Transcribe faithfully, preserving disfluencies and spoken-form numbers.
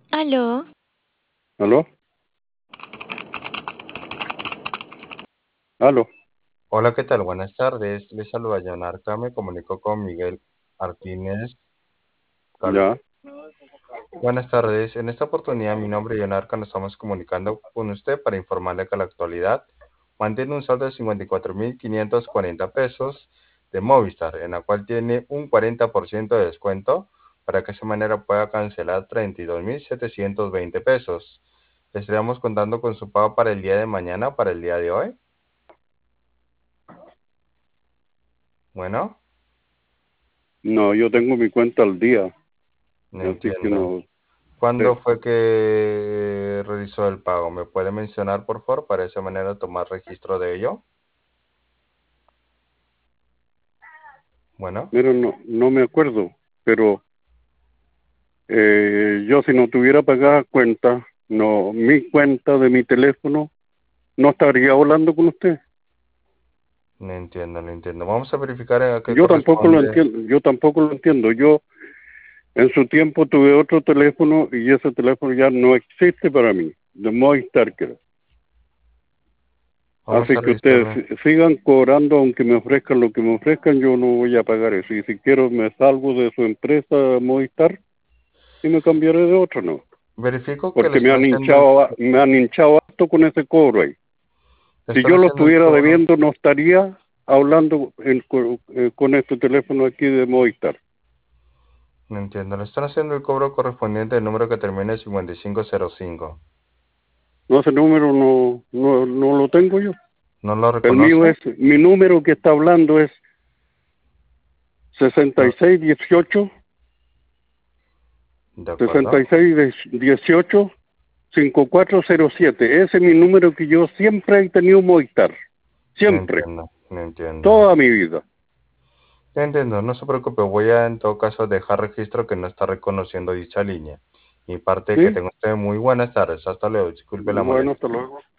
¿Aló? ¿Aló? ¿Aló? Hola, ¿qué tal? Buenas tardes. Les saluda John Arca. Me comunico con Miguel Martínez Cal- Ya. Buenas tardes. En esta oportunidad, mi nombre es John Arca. Nos estamos comunicando con usted para informarle que a la actualidad mantiene un saldo de cincuenta y cuatro mil quinientos cuarenta pesos de Movistar, en la cual tiene un cuarenta por ciento de descuento para que de esa manera pueda cancelar treinta y dos mil setecientos veinte pesos. Estaríamos contando con su pago para el día de mañana, para el día de hoy. Bueno, No, yo tengo mi cuenta al día, no así que entiendo. no ¿Cuándo sé. fue que realizó el pago? ¿Me puede mencionar, por favor, para de esa manera tomar registro de ello? Bueno, Mira, no, no me acuerdo, pero eh, yo si no tuviera pagada cuenta, no, mi cuenta de mi teléfono, no estaría hablando con usted. no entiendo, no entiendo. Vamos a verificar a qué Yo tampoco lo corresponde. entiendo, yo tampoco lo entiendo. Yo en su tiempo tuve otro teléfono y ese teléfono ya no existe para mí, de Movistar que era. Vamos Así a que ustedes revisarlo. si- sigan cobrando aunque me ofrezcan lo que me ofrezcan, yo no voy a pagar eso. Y si quiero me salgo de su empresa Movistar y me cambiaré de otro, no. Verifico que le Porque me están han haciendo el, hinchado, a- me han hinchado harto con ese cobro ahí. le Si están yo lo haciendo el estuviera cobro. debiendo, no estaría hablando en- con, eh, con este teléfono aquí de Movistar. No entiendo. Le están haciendo el cobro correspondiente al número que termina en cincuenta y cinco cero cinco. No, ese número no, no, no lo tengo yo. ¿No lo El mío reconoce? es, mi número que está hablando es sesenta y No. seis dieciocho De sesenta acuerdo. y seis dieciocho cinco cuatro cero siete. Ese es mi número que yo siempre he tenido Movistar. No Siempre. entiendo, no entiendo. Toda mi vida. Ya entiendo, no se preocupe, voy a en todo caso dejar registro que no está reconociendo dicha línea. Mi parte, que ¿Sí? tenga usted muy buenas tardes. Hasta luego, disculpe la Bueno, molestia. hasta luego.